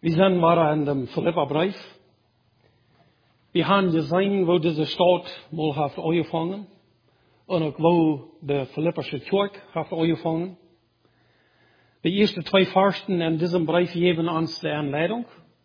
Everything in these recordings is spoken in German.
Wir sind waren in dem Philipperbrief. Wir haben gesehen, wo diese Stadt mal hat angefangen. Und auch wo die Philippische Kirche hat angefangen. Die ersten 2 Versen in diesem Brief geben uns die Anleitung.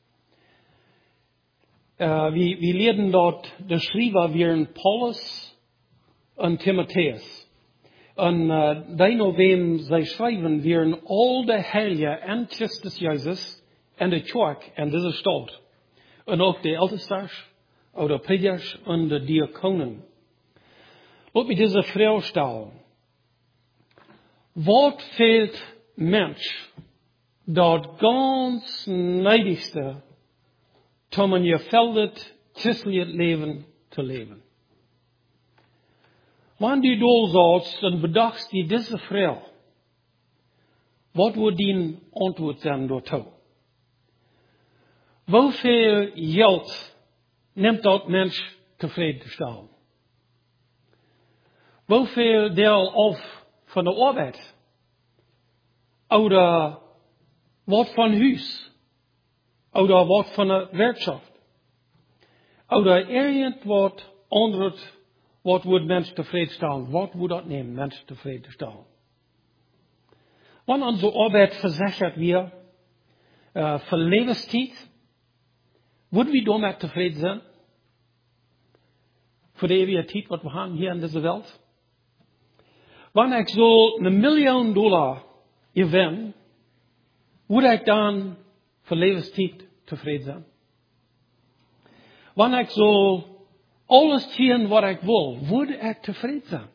Wir lernen dort, die Schreiber wären Paulus und Timotheus. Und die noch wem sie schreiben, wären all die Heiligen in Christus Jesus in der Kirche in dieser Stadt. Und auch die Ältesten, oder Predigers und die Diakonen. Lass mich diese Frage stellen. Was fehlt Mensch, dort ganz neidigste, um ein gefällt christliches Leben zu leben? Wenn du da sitzt und bedachtst dir diese Frage, was wird deine Antwort sein dazu? Wofür Geld nimmt dort Mensch zufriedenzustellen? Wofür der auf von der Arbeit? Oder was von Haus? Oder was von der Wirtschaft? Oder irgendwas anderes, was wird Mensch zufriedenstellen? Was wird das nehmen, Mensch zufriedenstellen? Wenn unsere Arbeit versichert wird, für Lebenszeit, würden wir damit zufrieden sein? Für die ewige Zeit, was wir haben hier in dieser Welt? Wenn ich so $1 Million gewinne, würde ich dann für Lebenszeit zufrieden sein? Wenn ich so alles tun, was ich will, würde ich zufrieden sein?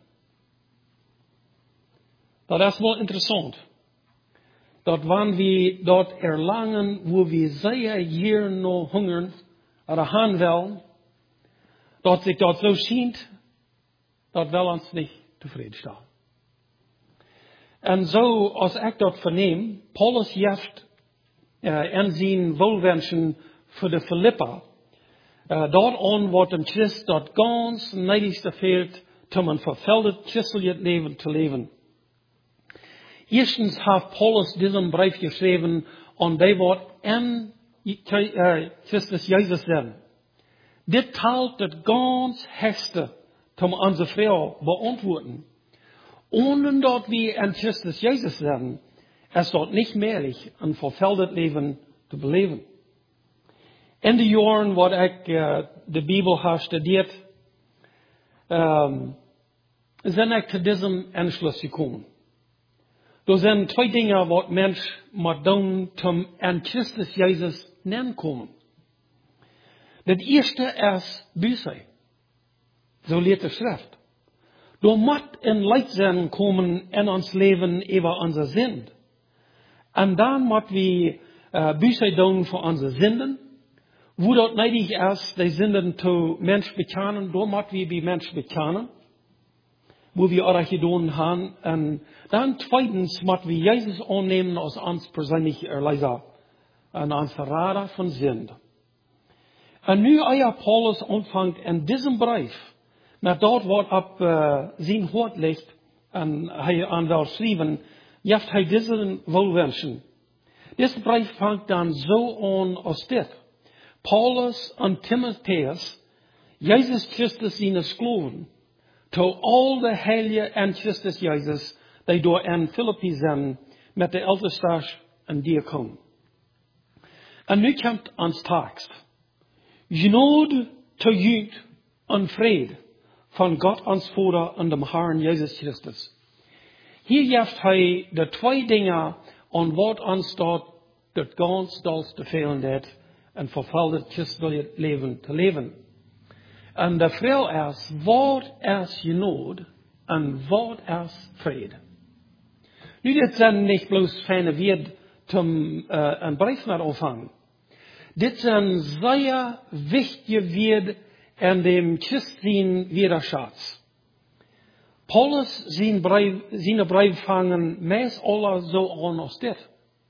Das ist wohl interessant. Dort wenn wir dort erlangen, wo wir sehr hier noch hungern, oder haben wollen, dort sich dort so schien, dort will uns nicht zufriedenstellen. Und so, als ich dort vernehme, Paulus jeft in zijn Wohlwünschen für die Philippa, dort an, wat een Christ dort ganz neidigste fehlt, um ein verfeldet christliches Leben zu leben. Erstens hat Paulus diesen Brief geschrieben, und die wird in Christus Jesus sein. Dit teilt das ganz Höchste, um unsere Frage beantworten. Ohne dort wir in Christus Jesus sein, ist dort nicht möglich, ein verfeldet Leben zu beleben. In den Jahren, wo ich die Bibel habe studiert, sind ich zu diesem Entschluss gekommen. Da sind 2 Dinge, was Mensch muss tun, um an Christus Jesus näher kommen. Das erste ist Buße. So lehrt die Schrift. Da muss ein Leidsein kommen in uns Leben über unser Sünd. Und dann muss wir Buße tun für unsere Sünden. Wo dort neidig ist, die Sünden zu Mensch bekennen, da muss wir die Mensch bekennen. Wo wir auch getan haben. Und dann zweitens müssen wir Jesus annehmen als uns persönliche Erlöser und als Verrater von Sünde. Und nu euer Paulus anfängt in diesem Brief, mit dort wird ab sein Wort liegt, und er an der schreiben, jaft er diesen Wohlwünschen. Dieser Brief fängt dann so an als dit. Paulus und Timotheus, Jesus Christus seine Sklaven, to all the Heiligen in Christus Jesus, die door in Philippi zijn, met de Ältesten en Diakonen. En nu komt ons tekst. Genade te jut en vrede van God ons Vader en dem Herrn Jesus Christus. Hier geeft hij de 2 dingen aan wat ons dort dat ganz dals te fehlen deed en vervulde christelijk leven te leven. En de vraag is, wat is genade en wat is vrede? Nu, dit zijn niet bloos fijne woorden om een brief naar ontvangen. Dit zijn zeer wichtige woorden in dem christlichen Widerschatz. Paulus zijn brief vangen meest alle zo aan als dit.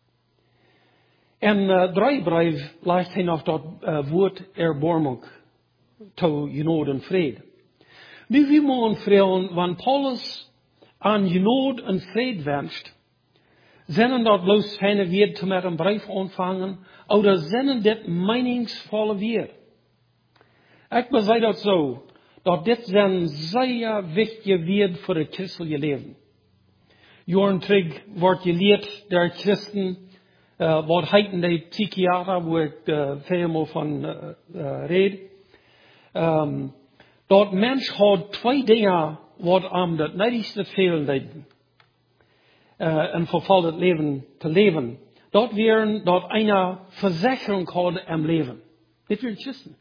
En 3 brief lijkt hij nog dat woord erbarmung. To genade en vrede. Nu wie moeten vragen, wanneer Paulus aan genade en vrede wenscht, Zijn dat bloos fijne weer te met een brief ontvangen? Oder zijn dit meningsvolle weer? Ik bezij dat zo, dat dit zijn zeer wichtige weer voor het christelijke leven. Jaren terug wordt geleerd der christen, wat heeten de psychiater, waar ik veel van red. Dat mens had twee dingen wat aan het nuttigste fehlen deed. Een vervallen leven te leven. Dat wären dat eine Versicherung had am Leben. Dit wären Christen.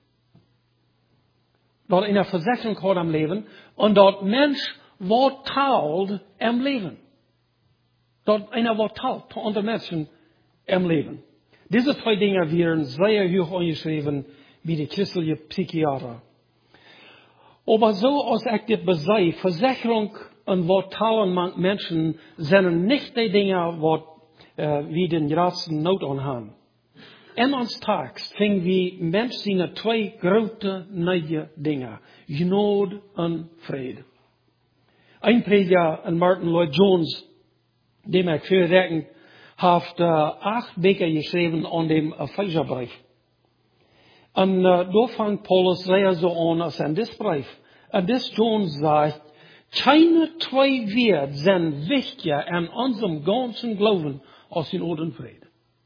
Dat eine Versicherung had am Leben und dat Mensch wat taalt am Leben. Dat einer wat taalt zu anderen Menschen am Leben. Diese zwei Dinge wären sehr hoch angeschrieben wie die christliche Psychiater. Aber so als ich dit bezei, Versicherung und wat talen Menschen sind nicht die Dinge, wat wie den grootsten nood aan haben. En ons tags vingen we mensen zijn twee grote nieuwe dingen. Genade en vrede. Een prediger, en Martin Lloyd Jones, dem ik veel reken, heeft 8 weken geschreven aan dem Epheserbrief. En daar vangt Paulus zeer zo aan als in dit brief. En dit Jones zegt, keine twee Werte zijn wichtiger in unserem ganzen Glauben als Genade en vrede.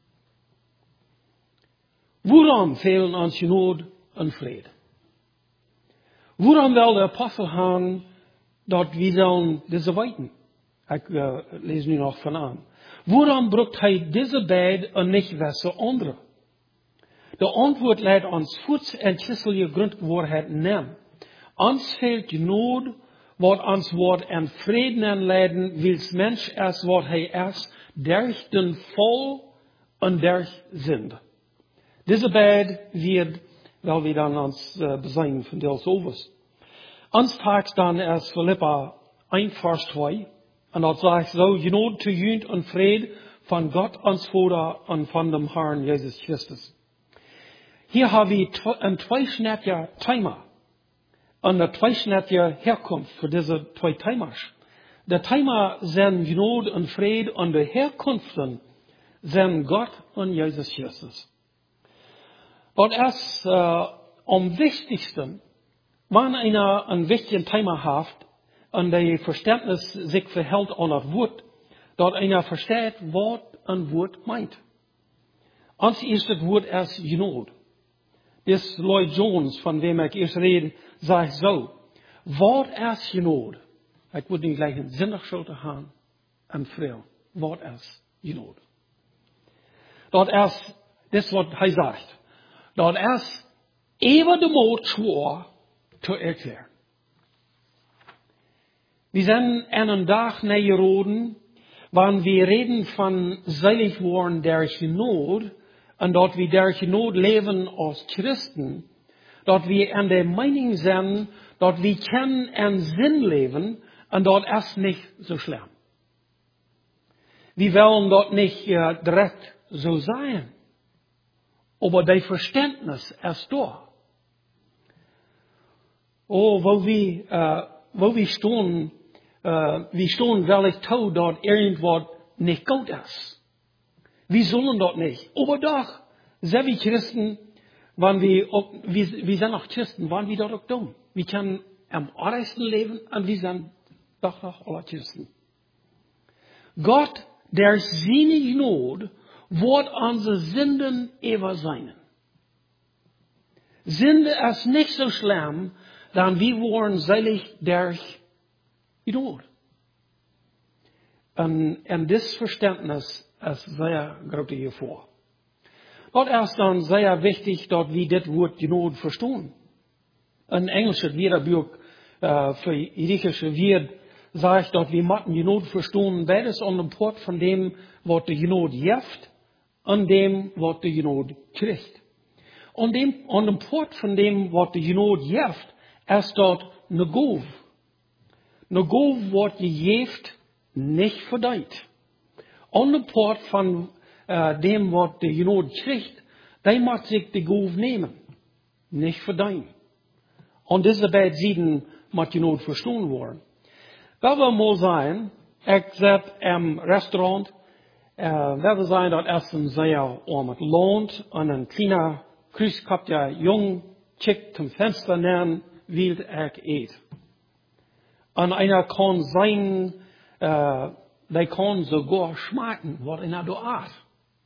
Waarom fehlen ons Genade en vrede? Waarom wil de apostel gaan dat we zullen deze weten? Ik lees nu nog van aan. Waarom brukt hij deze beide en niet welke andere? De antwoord leidt ons voets en christelijke grondwaarheid nemen. Ons fehlt Genade, wat ons wordt en vrede en lijden, wils mens is wat hij is, durch den Fall und durch Sünde. Diese beide wird, weil wir dann uns besingen von Deus Overs. Uns tags dann ist Philippa 1, Vers 2. Und dort sagt so, Genade zu Jünd und Friede von Gott uns Vater und von dem Herrn Jesus Christus. Hier haben wir ein zweischneidiger Thema. Und eine zweischneidige Herkunft für diese zwei Themas. Der Thema sind Genade und Friede und die Herkunften sind Gott und Jesus Christus. Und erst am wichtigsten, wenn einer ein wichtiges Thema hat und der Verständnis sich verhält an das Wort, dort einer versteht, was ein Wort meint. Als erstes Wort ist Genade. Das Lloyd Jones, von wem ich erst rede, sagt so, was ist Genade? Ik moet nu gleich een zinnig schulter gaan en vril. Wat is Genade? Dat is, dit wat hij zegt. Dat is even de moed schwer te erklären. Wir sind einen Tag näher roden, wann wir reden von selig worden der Genade, und dort wir der Genade leben als Christen, dort wir an der Meinung sind, dort wir können einen Sinn leben, und dort ist nicht so schlimm. Wir wollen dort nicht direkt so sein. Aber das Verständnis ist da. Oh, wo wir stehen, weil ich tue, dort irgendwas nicht gut ist. Wir sollen dort nicht. Aber doch, sind wir Christen, wir sind auch Christen, wann wir dort auch tun. Wir können am argsten leben, und wir sind doch noch alle Christen. Gott, der seine Gnade, wird unsere Sünden übersehen. Sünde ist nicht so schlimm, dann wir waren selig durch Gnade. Und das Verständnis ist sehr große Gefahr. Dort ist dann sehr wichtig, dass wir das Wort Gnade verstehen. Ein englisches Wörterbuch für griechische Wort sagt, dass wir müssen Gnade verstehen, beides an dem Port von dem, was die Gnade gibt, und dem, was die Gnade kriegt. An dem Port von dem, was die Gnade gibt, ist dort eine Gove. Eine Gove wird gegeben, nicht verdient. An dem Port von dem, was die Gnade kriegt, der muss sich die Gove nehmen, nicht verdient. Und diese beiden Seiten muss Gnade verstehen worden. Weil wir mal sein, ich sitze im Restaurant, we zijn dat erstens sehr om het loont. En een kleiner kruiskap, der jong chick zum Fenster nähern, wild ik eet. En einer kan zijn, die kan sogar schmaken, wat einer doet.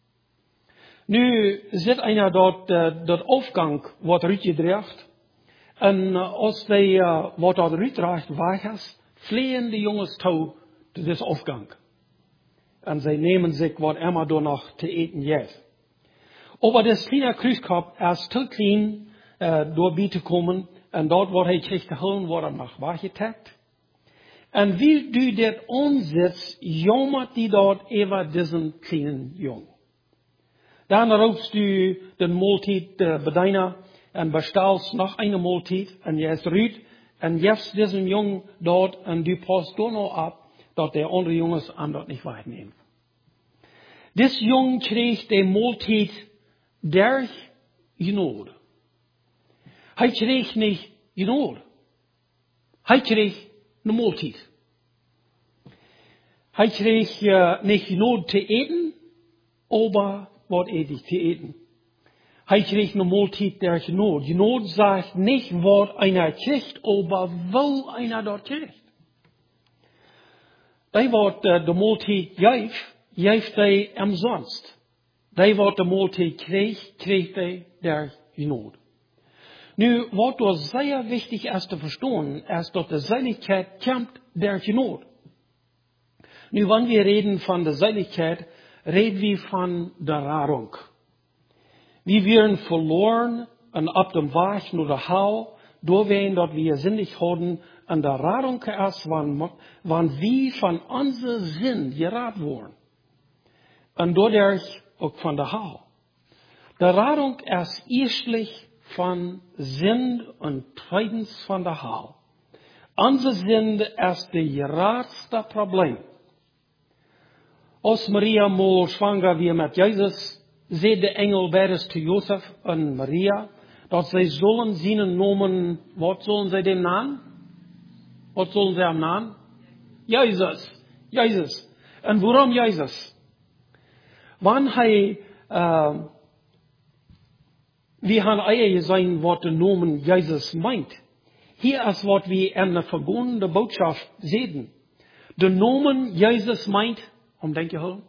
Nu zit einer dat afgang wat uitgedreigd. En als die wat dat uitdraagt weg is, vliegen de jongens toe tot deze afgang. En zij nemen zich wat immer door nog te eten heeft. Aber das kleine Kruiskap is te klein, door bij te komen. En dat wat hij kreeg te holen, wordt nog weggetakt. En wie du dit onzet, jammert die dat even deze kleine jong. Dan roepst du den Maaltijd bedienen en bestelt nog een Maaltijd. En je is ruit en jeft diesem jong dort en du passt door nog ab, dat de andere jongens aan dat niet wegnemen. Dit jong kreeg de Maaltijd der genade. Hij kreeg niet genade. Hij kreeg een Maaltijd. Hij kreeg niet genade te eten, aber wat eet te eten. Hij kreeg een Maaltijd der genade. Genade zegt niet wat einer krijgt, aber wo einer dat krijgt. Die wat de Maaltijd geeft hij umsonst. Die wat de Maaltijd kreeg hij der genade. Nu, wat dus zeer wichtig is te verstaan, is dat de Seligkeit komt der genade. Nu, wanneer we reden van de Seligkeit, reden we van de Radung. Wir werden verloren en op dem Weg naar de hel, doorwegen dat we zinnig hadden, en de Radung is, wanneer we van onze zin geraad worden. En doordat ook van de hel. De Radung is eerstlich van zin en tweedens van de hel. Onze zin is de grootste probleem. Als Maria mal schwanger wie met Jezus, zei de engel beides te Jozef en Maria, dat zij zullen zijn noemen, wat zullen zij dem namen? Wat zullen zij hem namen? Jezus. Jezus. En waarom Jezus? Wanneer hij, we gaan eigen zijn wat de noemen Jezus meint. Hier is wat we in de vergondene boodschap zeiden. De noemen Jezus meint, om denk je hoor?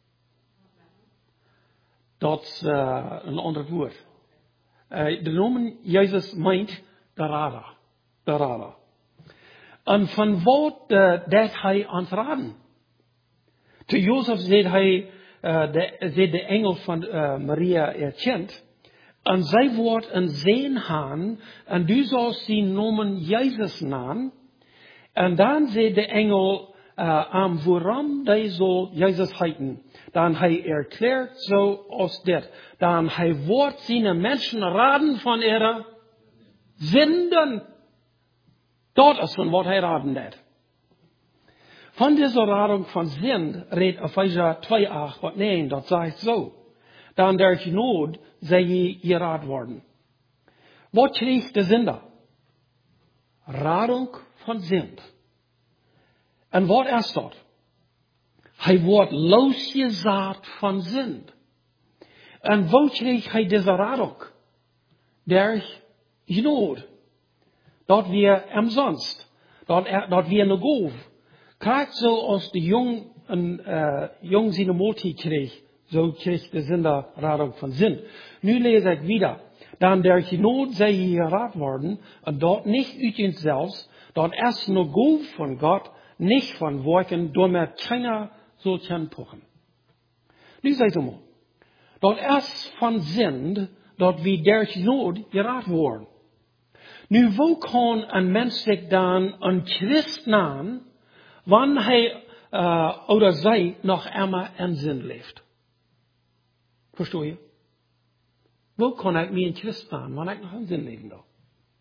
Dat is een ander woord. De noemen Jezus meint de Radar. De Radar. En van wat deed hij aan het raden? Te Jozef zei hij, zei de engel van Maria erkend. En zij wordt een zeen gaan. En du zult die noemen Jezus naam. En dan zei de engel waarom hij zal Jezus heeten. Dan hij erklärt zo als dit. Dan hij wordt zijn mensen raden van ihre zinden. Dat is van wat hij raden deed. Van deze radung van zin redt Ephesia 2,8 wat nee, dat zegt zo. Dan der genade zij je geraad worden. Wat kreeg de zinder? Radung van zin. En wat is dat? Hij wordt losgezaad van zin. En wat kreeg hij deze radung? Der genade. Dat we umsonst. Dat we een goof. Kijk zoals de jong zijn Maaltijd kreeg. Zo kreeg de zinder radung van zin. Nu lees ik wieder. Dan der genade zij je geraad worden. En dat niet uit jezelf. Dat is een goof van God. Niet van werken. Door met keiner zal kan pochen. Nu zeg maar. Dat is van zin. Dat we der genade geraad worden. Nu, wo kan een mens zich dan een Christ naam, wanneer hij oder zij nog immer in zin leeft? Verstoor je? Wo kan ik me een Christ naam, wanneer ik nog in zin leven doe?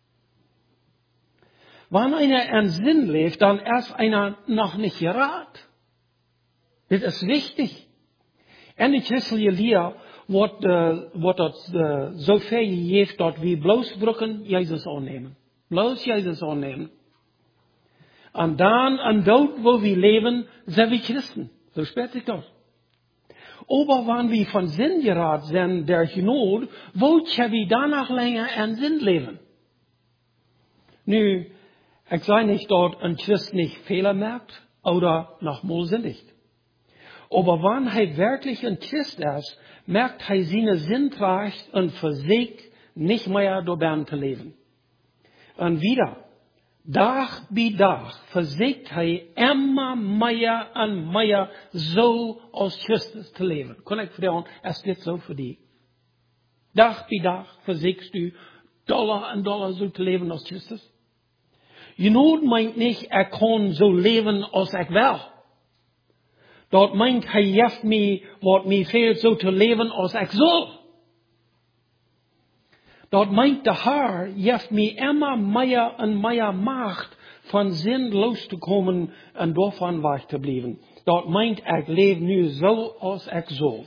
Wanneer einer in zin leeft, dan is einer nog niet geraad. Dit is wichtig. En de christelijke leer wordt dat zoveel gegeven dat we bloos drukken Jezus aannemen. Bloos Jezus aannemen. En dan, en dood waar we leven, zijn we christen. Zo spreekt ik dat. Aber wenn wir von Sinn geraten sind, der Genot, wollt wir danach länger an Sinn leben. Nu, ich sage nicht, dort ein Christ nicht Fehler merkt oder noch mal sündigt. Aber wenn er wirklich ein Christ ist, merkt er seine Sinntracht und versucht nicht mehr dabei zu leben. Und wieder, Tag bei Tag, versucht er immer mehr und mehr so als Christus zu leben. Kann ich fragen, es geht so für dich? Tag bei Tag versuchst du, Dollar und Dollar so zu leben als Christus? Genot meint nicht, kann so leben, als ich will. Dort meint, hilft mir, was mir fehlt, so zu leben, als ich soll. Dort meint der Herr, hilft mir immer mehr und mehr Macht, von Sinn loszukommen und davon wach zu bleiben. Dort meint, ich lebe nu so, als ich soll.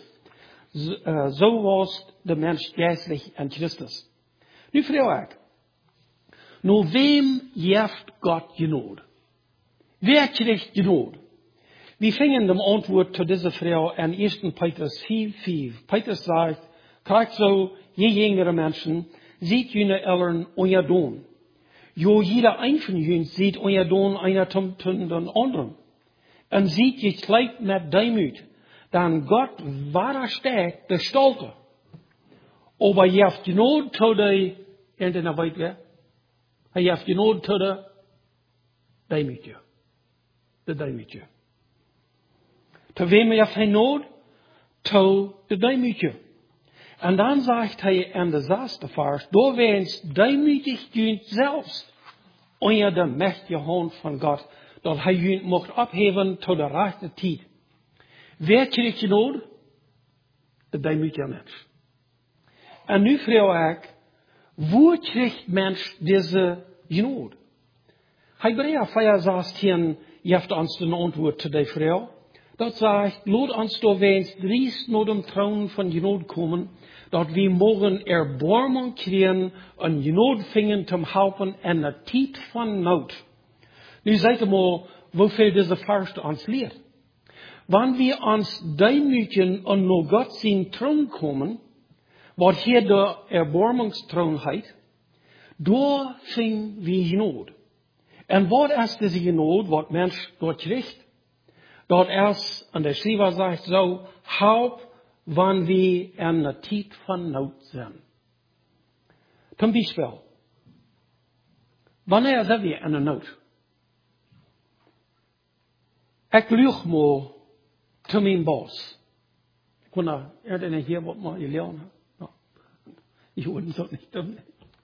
So was der Mensch geistlich an Christus. Nu frage ich, nur wem hilft Gott Genot? Wer kriegt Genot? Wir fingen dem Antwort zu dieser Frau an 1. Petrus 4,5. Petrus sagt, krijgt so, je jüngere Menschen, sieht jene Eltern euer Don. Jo jeder ein von ihnen sieht euer Don einer zum den anderen. Und sieht je gleich mit Demut, dann Gott wahrer stark, der Stolte. Aber je haft Genot zu der, in der Welt, je haft Genot zu der Demut. Der Demut. Zu wem heeft hij nood? Zu de Demütje. En dan zegt hij in de 6e vers, door weens demütig dient zelfs onder de mächtige hand van God, dat hij u mocht opheven tot de rechte tijd. Wer krijgt je nood? De demütige mens. En nu vraag ik, wo krijgt mens deze nood? Hebräer 4:16 geeft ons de antwoord te de vrouw. Dat sagt, laat ons door weens driest naar dem Thron van Genot komen, dat we mogen Erbarmung kriegen en Genot vingen zum helpen in de tijd van nood. Nu zeg je maar, hoeveel deze vers ons leert. Wanneer we ons demütigen en naar Gott zijn Thron komen, wat hier de Erbarmungsthron heet, door vingen we Genot. En wat is deze Genot, wat mens dort krijgt? Dort erst, und der Schreiber sagt so, halb, wann wir in der Zeit von Not sind. Zum Beispiel, wann sind wir in der Not? Ich lüge mal zu meinem Boss. Ich kann da, nicht hier, was mal gelernt hat. Ich würde es nicht tun.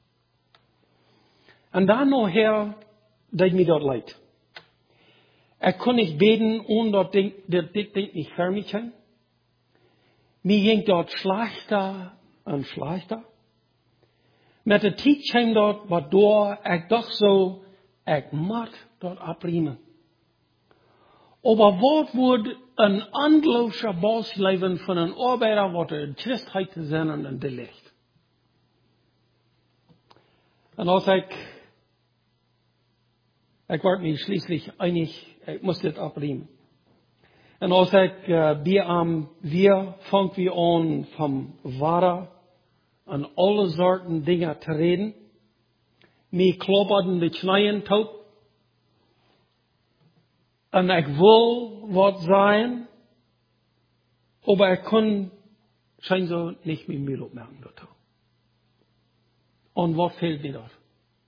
Und dann nachher, dass mir dort leid. Ich kann nicht beten, ohne das Ding nicht für mich sein. Mir ging dort schlechter und schlechter. Mit der Zeit kam dort, was da, ich doch so, ich muss dort abriemen. Aber was wird ein anloser Boss leben von einem Arbeiter, was in Christheit zu sein und in der Licht? Und als ich war mir schließlich einig, ich muss das abriemen. Und als ich wir fangen wir an, vom Wahrer an alle Sorten Dinge zu reden. Mir klopperten die Kneien taub. Und ich will was sein, aber ich kann scheint so nicht mehr Mühe merken dort. Und was fehlt mir dort?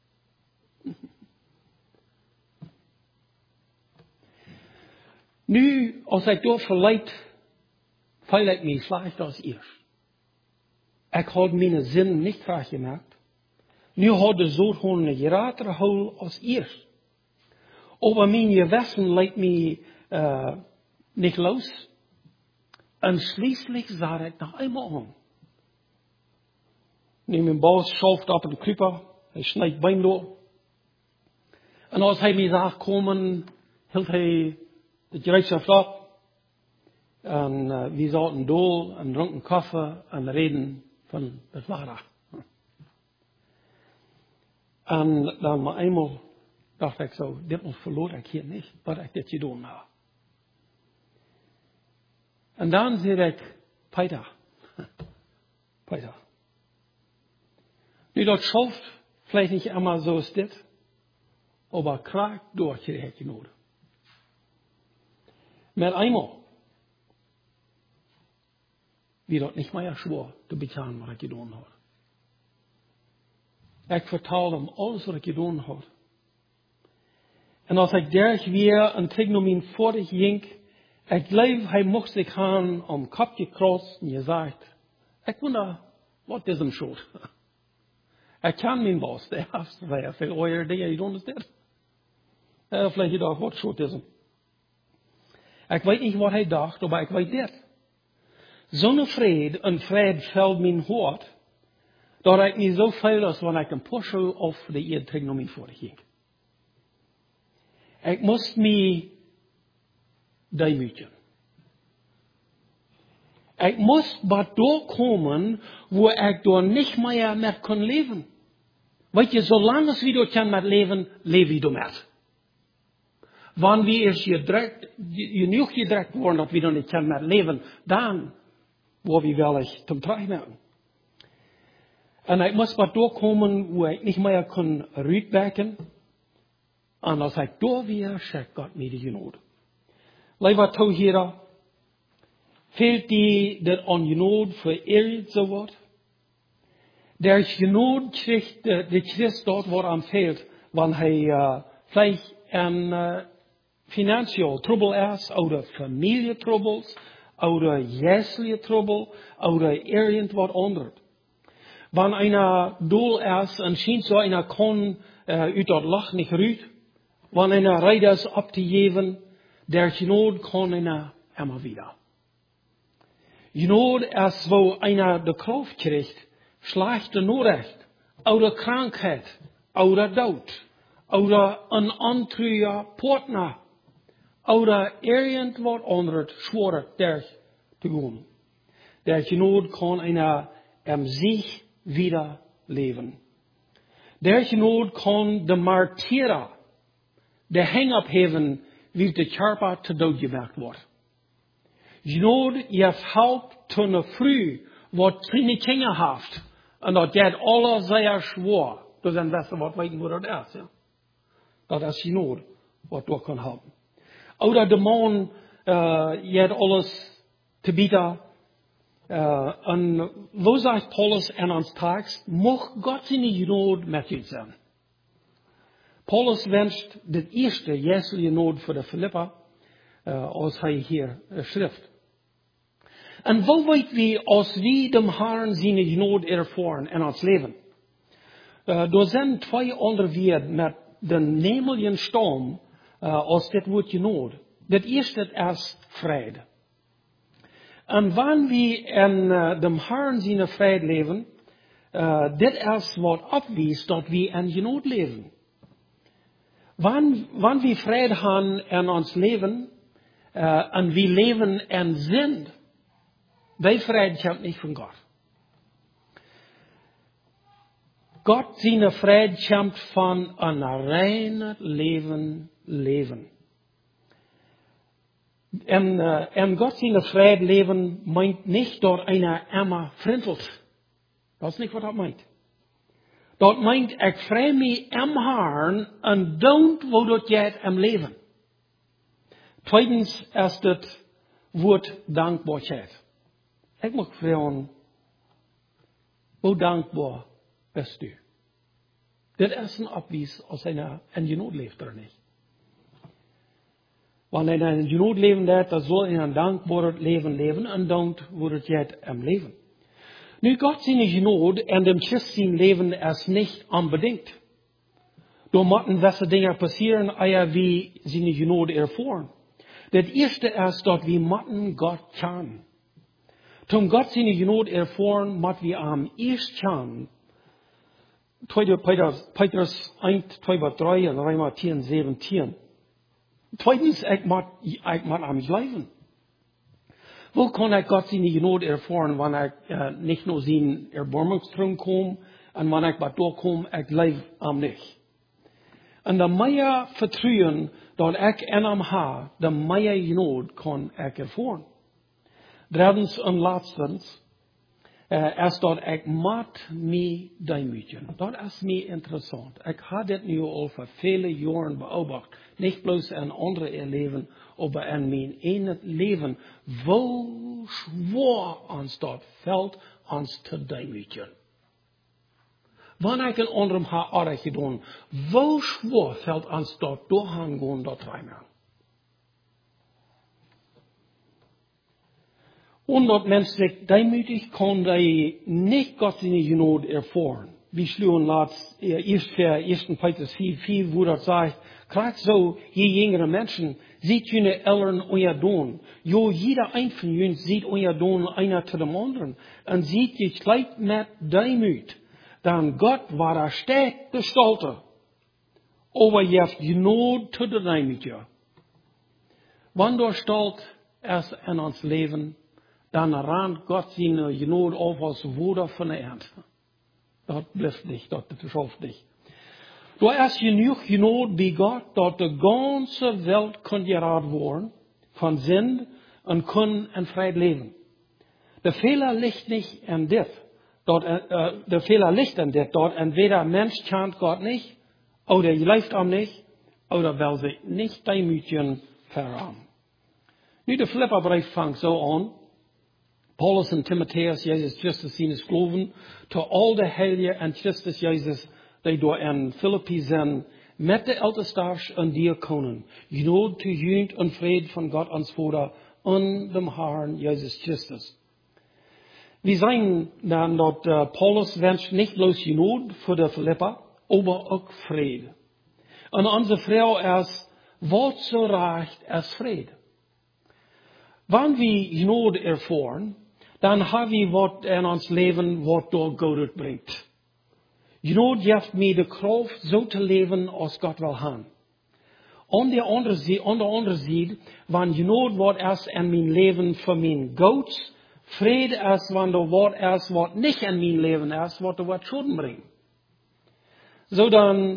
Nu, als ik door verleid, viel ik mij slecht als eerst. Ik had mijn zin niet graag gemaakt. Nu had de zoot een grotere hol als eerst. Aber mijn gewissen leidt mij nicht los. Und schließlich sah ich noch einmal an. Nu, mijn baas schauft op de Klippe, hij snijdt Bein door. En als hij mij zag komen, hield hij de Gereitschaft op. En wir zaten door en dronken Kaffee en reden van het ware. En dan maar eenmaal dacht ik zo, dit verloor ik hier niet, wat ik dit gedaan heb. En dan zei ik, Peter. Peter. Nu, dat schoft vielleicht nicht immer so ist dit, aber kraak durch die Genode. Met einmal, wie dat nicht mehr schwor, te betalen, was ik gedaan had. Ik vertel hem alles wat ik gedaan had. En als ik derg weer een tegnomien voor dich ging, ik geloof, hij mocht zich gaan om kop gekrost en gezegd, ik wonder, wat is hem schuld? Ik ken mijn boss, der heeft veel ooier dingen gedaan als dit. Vielleicht gedacht, wat schuld is hem? Ik weet niet wat hij dacht, maar ik weet dit. Zo'n vrede, een vrede valt mijn hart, dat ik niet zo veel als wanneer ik een porsche of de eer tegnomien voor dich ging. Ik moest me demütigen. Ik moest maar doorkomen, wo ik door niet meer kon leven. Weet je, zolang als we door kan met leven, leven we door met. Wanneer we eerst genoeg gedrukt worden dat we door niet kan met leven, dan worden we wel eens ten terugmerken. En ik moest maar doorkomen, wo ik niet meer kon uitwerken. En als ik door weer, zegt God mij de genade. Liever toe hier, fehlt die dat aan genade vereerd zo wordt. Der genade krijgt de Christ dort, waar aan fehlt, wanneer hij vielleicht een financieel trouble is, oder familietroubles, oder jässliche trouble, oder irgendwas anderes. Wanneer einer doel is, en schijnt zo einer kon uit dat lach niet ruit, wanneer einer rijdt is op te geven, der genade kon einer immer wieder. Genade is wo einer de Kraft krijgt, slechte Norecht, oder Krankheit, oder Dood, oder een ontruie partner, oder irgendwas anderes schwerer der te doen. Der Genade kan einer sich wieder leben. Der Genade kan de Martyrer, de hang opheven, wie de Körper te dood gemaakt wordt. Genade heeft help toen een vrouw wat 3 kinderen heeft. En dat gaat alle zeer zwaar. Dus dan weten wat weten hoe dat is. Ja? Dat is genade wat door kan helpen. Oder de man gaat alles te bieden. En wo zegt Paulus in ons tekst, mocht God zijn genade met u zijn. Paulus wenscht de eerste Jesu genade voor de Philippa, als hij hier schrift. En wo weet we, als we de Herrn zijn genade ervaren in ons leven? Er zijn 2 onderwerpen met de nemelijke storm, als dit woord genade. Het eerste is vrede. En wanneer we in de Herrn zijn vrede leven, dit is wat opwijst dat we in genade leven. Wanneer we vrede hebben in ons leven, en we leven in zin, die vrede komt niet van God. God zijn vrede komt van een reine leven. En God zijn vrede leven meint niet door een emmer vriendelt. Dat is niet wat dat meint. Dat meint, ik vrij me im Herrn en don't wo dat jij im leven. Tweedens is het woord dankbaarheid. Ik mag vragen, hoe dankbaar bist u? Dit is een opwijs als hij in genade leeft er niet. Wanneer hij in genade leven leidt, dan zal hij een dankbaar leven leven en dan wordt het im leven. Nu, God zijn genade en dem Christen leven is niet unbedingt. Door moeten welke dingen passeren, als we zijn genade ervaren. Het eerste is dat we moeten God kennen. Toen God zijn genade ervaren, moeten we am eerst kennen. 2. Petrus 1, 2, 3 en Römer 10, 17. Tweedens, ik moet am leven. Wo kan ik God zijn genade ervaren, wanneer ik niet nur zijn erbarmungstroon kom, en wanneer ik wat doorkom, ik leef am niet. En de meer vertrouwen dat ik in hem heb, de meer genade kan ik ervaren. Drittens und letztens, is dat ik moet me demütigen. Dat is mij interessant. Ik heb dit nu al voor vele jaren beobacht. Niet bloos in andere leven, maar in mijn eigen leven. Wo schwor ons dat veld ons te demütigen. Wanneer ik een anderem heb aardig gedaan, wo schwor veld ons dat doorgaan gaan dat rijmen. Und dat mens zich demütig kan die nicht Gott seine Gnade erfahren. Wie schlugen laatst, eerst für 1. Petrus 4, wo dat sagt, gerade so, je jüngere Menschen, sieht jene Eltern euer Don. Jo, jeder ein von ihnen sieht euer Don einer zu dem anderen. Und sieht je gleich mit Demut. Dann Gott war der stark Gestalter. Aber je habt Gnade zu der Demut, ja. Wann der Stalt erst in uns Leben, dann rannt Gott seine Gnade auf als Wunder von der Ernte. Das bleibt nicht, das schafft nicht. Du hast genug Gnade bei Gott, dass die ganze Welt kann gerat worden von Sinn und kann in Freiheit leben. Der Fehler liegt nicht in das. Der Fehler liegt in das, dort entweder Mensch kennt Gott nicht, oder lebt ihm nicht, oder will sich nicht demütigen verraten. Nu, der Philipperbrief fängt so an. Paulus und Timotheus, Jesus Christus, seines Glauben, zu all der Heiligen und Christus Jesus, die dort in Philippi sind, mit der Ältestars und Diakonen, Gnade zu Jünd und Frieden von Gott ans Vater und dem Herrn Jesus Christus. Wir sehen dann, dass Paulus wünscht nicht bloß Gnade für die Philipper, aber auch Frieden. Und unsere Frau ist, was so reicht als Frieden. Wenn wir Gnade erfahren, dann haben wir was in uns Leben, was durch Gott bringt. Gnade gibt mir die Kraft, so zu leben, als Gott will haben. An der anderen Seite, wenn Gnade was erst in mein Leben für mein Gott, Friede ist, wenn du was erst, was nicht in mein Leben ist, was du was Schulden bringt. So dann,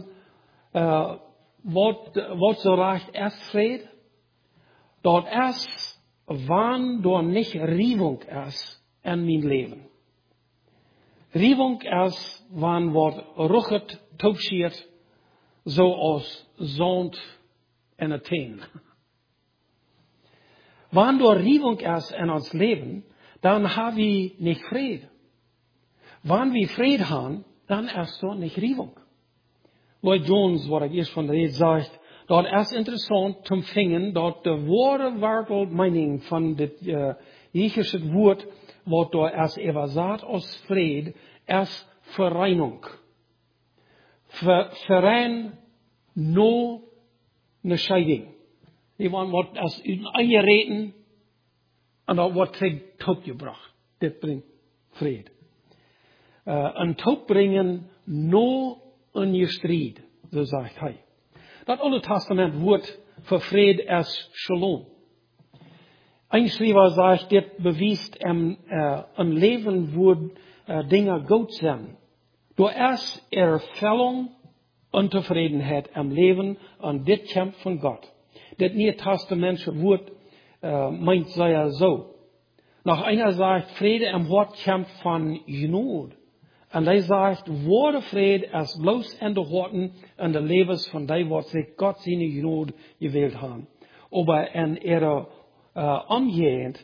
was so reicht erst Friede? Dort erst, wann dort nicht Riebung ist in mein Leben. Riebung ist, wann wat ruchert, topschiert, so als Sand in der Teen. Wann dort Riebung ist in uns Leben, dann haben wir nicht Frieden. Wenn wir Frieden haben, dann ist dort nicht Riebung. Lloyd Jones, was ich erst von der Rede sagt, dort ist interessant zum Fingen, dort die wahre Wortmening von dem griechischen Wort, was dort erst übersetzt als Fried, ist Vereinigung. Verein, no eine Scheidung. Die wollen was erst einreden und auch was kriegt Tod gebracht. Das bringt Fried. Und Tod bringen, no in je Streit, so sagt er. Das Alte Testament Wort für Fried ist Shalom. Ein Schreiber sagt, das beweist im Leben, wo Dinge gut sind. Du erst Erfüllung und Zufriedenheit im Leben und das kommt von Gott. Das Neue Testamentische Wort meint ja so. Nach einer sagt, Friede im Wort kommt von Gnade. Und er sagt, wahre Friede ist bloß in den Worten und den Lebens von dem, was sich Gott seine Gnade gewählt hat. Aber in ihrer Umgehend,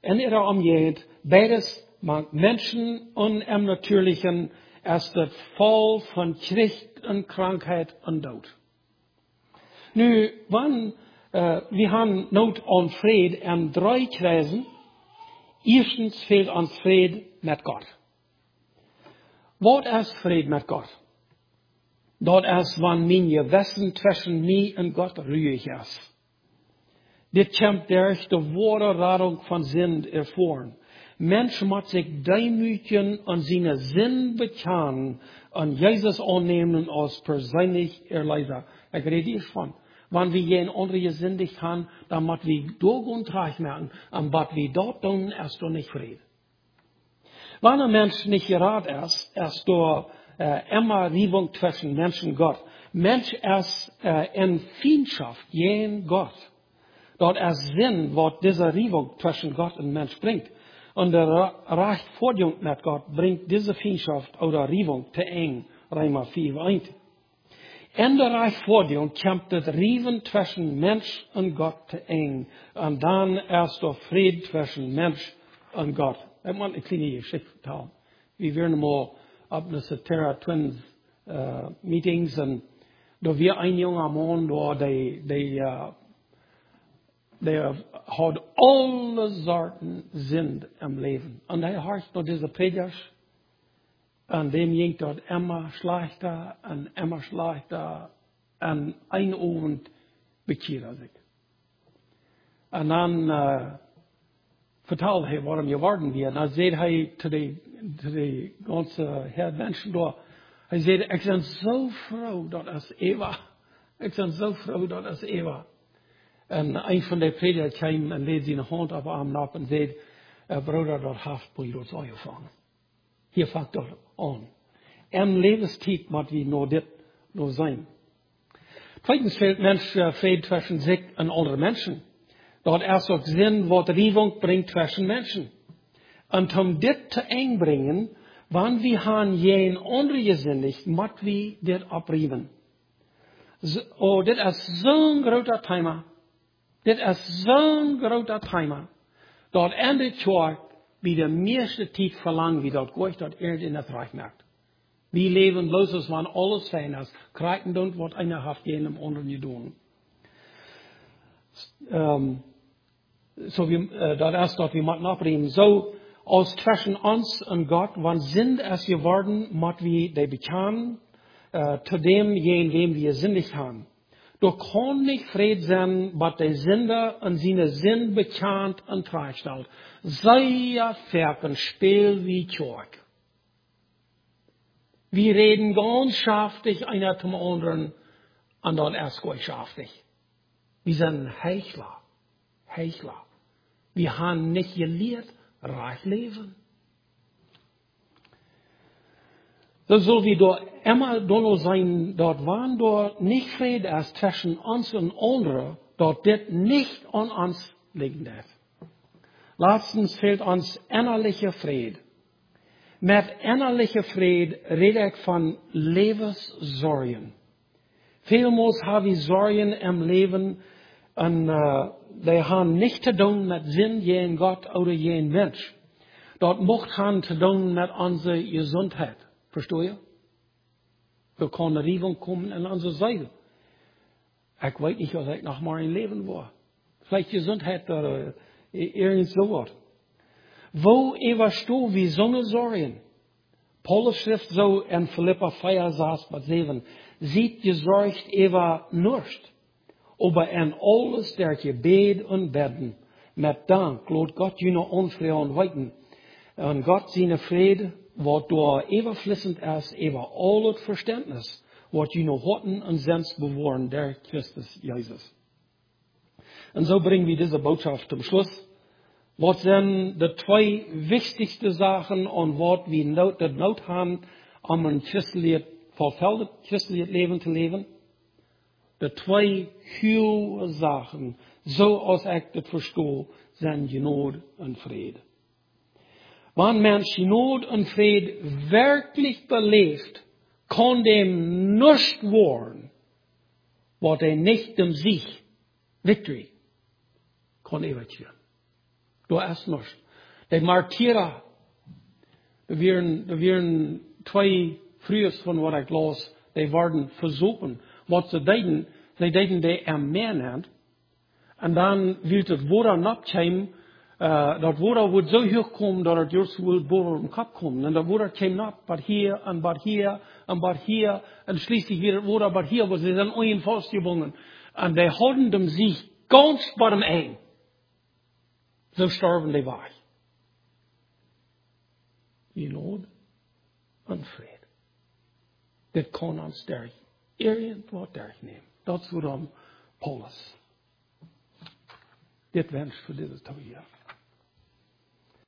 beides mag Menschen und im Natürlichen ist das voll von Krieg und Krankheit und Tod. Nu, wir haben Not an Frieden in 3 Kreisen. Erstens fehlt uns Frieden mit Gott. Was ist Frieden mit Gott? Das ist, wenn mein Gewissen zwischen mir und Gott ruhig ist. Das kommt durch die wahre Radung von Sinn erfahren. Mensch muss sich demütigen und seine Sinn bekennen und Jesus annehmen als persönlich Erlöser. Ich rede hier von. Wenn wir jeden andere gesündigt haben, dann müssen wir durch und durch merken. Und was wir dort tun, ist doch nicht Frieden. Wenn ein Mensch nicht gerat ist durch immer Liebung zwischen Mensch und Gott. Mensch ist in Feindschaft gegen Gott. Dort ist Sinn, was diese Liebung zwischen Gott und Mensch bringt. Und der Rechtfertigung mit Gott bringt diese Feindschaft oder Riebung zu eng, Römer 4:1. In der Rechtfertigung kommt das Rieben zwischen Mensch und Gott zu eng. Und dann erst der Fried zwischen Mensch und Gott. Ich muss eine kleine Geschichte vertellen. Wir waren mal auf eine Terra Twins Meetings und da wir ein junger Mann da, der hat alle Sorten Sinn im Leben. Und er hört noch diese Predigers. Und dem ging dort immer schlechter und immer schlechter. Und ein Abend bekehrt er sich. Und dann vertelt er, warum geworden wir. Und dann sagt er zu den ganzen Herren Menschen da, er sagt, ich bin so froh, dass es Eva. Ich bin so froh, dass es Eva. Und ein von den Prediger kam und legte seine Hand auf den Arm ab und sagte, Bruder, dort haft bei uns angefangen. Hier fängt doch an. Im Lebenszeit muss wie nur das nur sein. Zweitens fehlt Mensch Frieden zwischen sich und anderen Menschen. Dort erst auch Sinn, was Riebung bringt zwischen Menschen. Und um das zu eng bringen, wann wir haben jeden andere gesündigt, muss wir das abrieben. Oh, das ist so ein großer Thema. Das ist so ein großer Thema. Dort endet Tag, wie der meiste Zeit verlangt, wie dort Gott dort Erde in das Reich merkt. Wir leben bloß, als wenn alles fein ist. Kriegen und was einer hat, jenem anderen getan. So wie, dort erst dort, wir müssen abreden. So, als zwischen uns und Gott, wann sind es geworden, müssen wir die bekennen, zu dem wir sündig haben. Du kann nicht Fried sein, was der Sünder und seine Sinn bekannt und freistellt. Sei ja fertig, spiel wie Tjork. Wir reden ganz schaftig einer zum anderen und dann erst gut schaftig. Wir sind Heuchler. Heuchler. Wir haben nicht gelehrt, reich leben. So soll wie dort immer dort sein, dort waren dort nicht Frieden erst zwischen uns und anderen, dort das nicht an uns liegen darf. Letztens fehlt uns innerlicher Frieden. Mit innerlicher Frieden rede ich von Lebenssorgen. Vielmals habe ich Sorgen im Leben und die haben nicht zu tun mit Sinn, jeden Gott oder jeden Mensch. Dort macht haben zu tun mit unserer Gesundheit. Versteht ihr? Da kann eine Riebung kommen in unsere Seele. Ich weiß nicht, was ich noch mal im Leben war. Vielleicht Gesundheit oder irgend sowas. Wo warst du wie so eine Sorgen? Paulus schrift so in Philippa 4:7. Sieht gesorgt Eva nicht, aber in alles der Gebet und Beten, mit Dank, lot Gott jene Unfrieden weiten. Und Gott seine Friede, was da überfließend ist, über alles Verständnis, was jene Horten und Sens bewahren, der Christus Jesus. Und so bringen wir diese Botschaft zum Schluss. Was sind die zwei wichtigsten Sachen und was wir Not haben, um ein christliches Leben zu leben? Die zwei Sachen, so als ich das verstehe, sind Genot und Friede. Wenn Mensch Genot und Friede wirklich belebt, kann dem nicht werden, was er nicht dem Sieg, Victory, kann evakuieren. Du hast nicht. Die Martyrer, da wären zwei Frühes von was ich las, die werden versuchen, was sie deuten die ermahnen, und dann wird das Wasser abkommen, das Wasser wird so hoch kommen, dass es just wohl boven im Kopf kommen. Und das Wasser kommt ab, aber hier, und aber hier, und aber hier, und schließlich wird das Wasser aber hier, wo sie sind ein festgebunden. Und die halten dem Sieg ganz bei dem ein. So sterben die weg. Genot und Friede. Das kann uns irgendwo durchnehmen. Das wird Paulus. Das wünscht für dieses Tag hier.